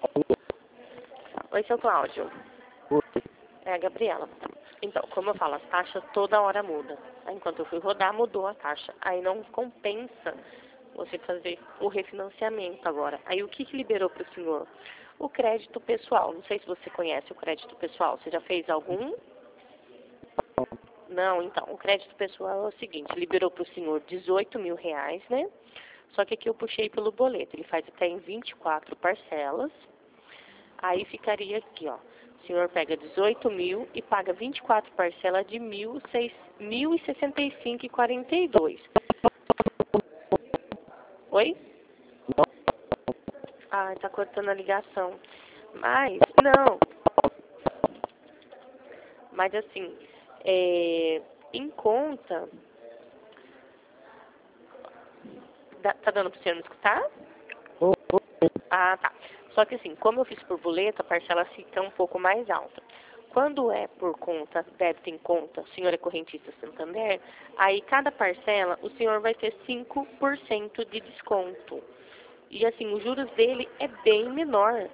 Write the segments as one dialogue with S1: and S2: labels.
S1: Oi, seu Cláudio.
S2: Oi.
S1: É a Gabriela. Então, como eu falo, as taxas toda hora mudam. Aí, enquanto eu fui rodar, mudou a taxa. Aí não compensa você fazer o refinanciamento agora. Aí o que liberou para o senhor? O crédito pessoal. Não sei se você conhece o crédito pessoal. Você já fez algum? Não, então, o crédito pessoal é o seguinte, liberou para o senhor 18 mil reais, né? Só que aqui eu puxei pelo boleto, ele faz até em 24 parcelas. Aí ficaria aqui, ó. O senhor pega 18 mil e paga 24 parcelas de 1.065,42. Oi? Ah, tá cortando a ligação. Mas, não. Mas assim, em conta... Tá dando pro senhor me escutar? Ah, tá. Só que assim, como eu fiz por boleto, a parcela fica um pouco mais alta. Quando é por conta, débito em conta, o senhor é correntista Santander, aí cada parcela o senhor vai ter 5% de desconto. E assim, os juros dele é bem menor.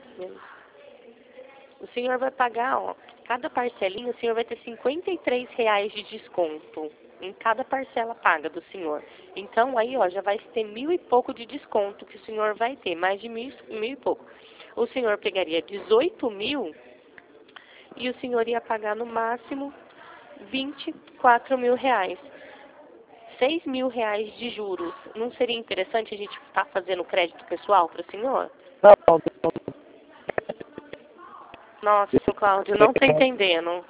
S1: O senhor vai pagar, ó, cada parcelinha o senhor vai ter R$ 53 de desconto em cada parcela paga do senhor. Então aí, ó, já vai ter 1.000 e pouco de desconto que o senhor vai ter, mais de 1.000 e pouco. O senhor pegaria 18 mil e o senhor ia pagar no máximo 24 mil reais. 6 mil reais de juros. Não seria interessante a gente estar fazendo crédito pessoal para o senhor? Nossa, seu Cláudio, não estou entendendo.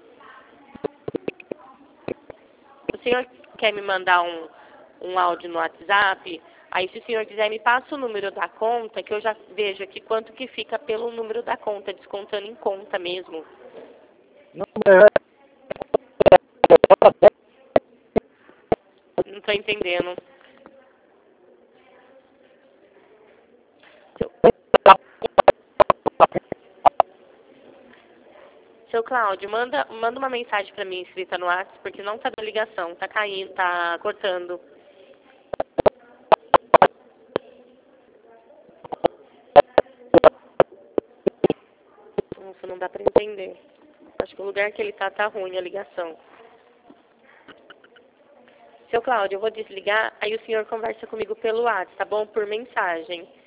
S1: O senhor quer me mandar um áudio no WhatsApp? Aí, se o senhor quiser, me passa o número da conta, que eu já vejo aqui quanto que fica pelo número da conta, descontando em conta mesmo. Não estou entendendo. Seu Cláudio, manda uma mensagem para mim escrita no WhatsApp, porque não tá dando ligação, tá caindo, tá cortando. Nossa, não dá para entender. Acho que o lugar que ele tá ruim a ligação. Seu Cláudio, eu vou desligar, aí o senhor conversa comigo pelo WhatsApp, tá bom? Por mensagem.